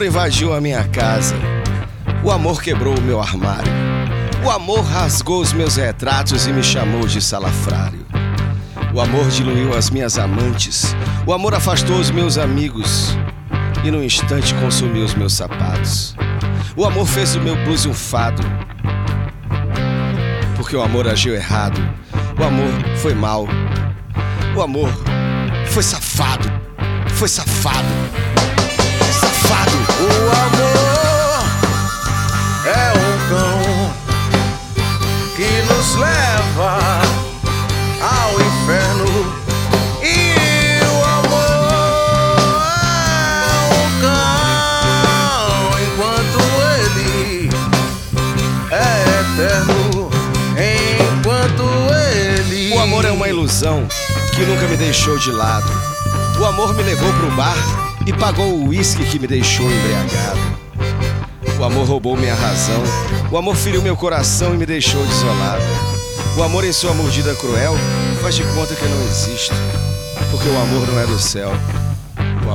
invadiu a minha casa. O amor quebrou o meu armário. O amor rasgou os meus retratos e me chamou de salafrário. O amor diluiu as minhas amantes. O amor afastou os meus amigos e num instante consumiu os meus sapatos. O amor fez o meu blues um fado, porque o amor agiu errado. O amor foi mal. O amor foi safado. Foi safado. Safado. O amor é um cão que nos leva ao inferno. E o amor é um cão enquanto ele é eterno. Enquanto ele... O amor é uma ilusão que nunca me deixou de lado. O amor me levou pro bar e pagou o uísque que me deixou embriagado. O amor roubou minha razão. O amor feriu meu coração e me deixou desolado. O amor em sua mordida cruel faz de conta que eu não existo, porque o amor não é do céu. O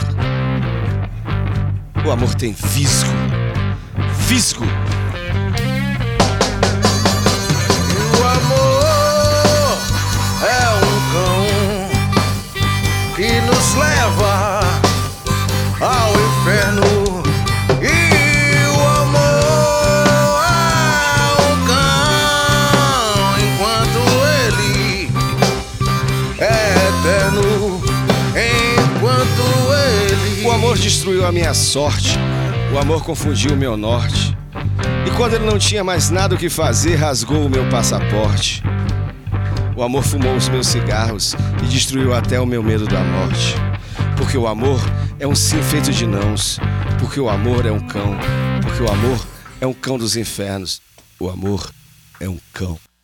amor tem fisgo. Fisgo. O amor é um cão que nos leva ao inferno. E o amor é um cão enquanto ele é eterno. Enquanto ele... O amor destruiu a minha sorte. O amor confundiu o meu norte. E quando ele não tinha mais nada o que fazer, rasgou o meu passaporte. O amor fumou os meus cigarros e destruiu até o meu medo da morte. Porque o amor é um sim feito de nãos. Porque o amor é um cão. Porque o amor é um cão dos infernos. O amor é um cão.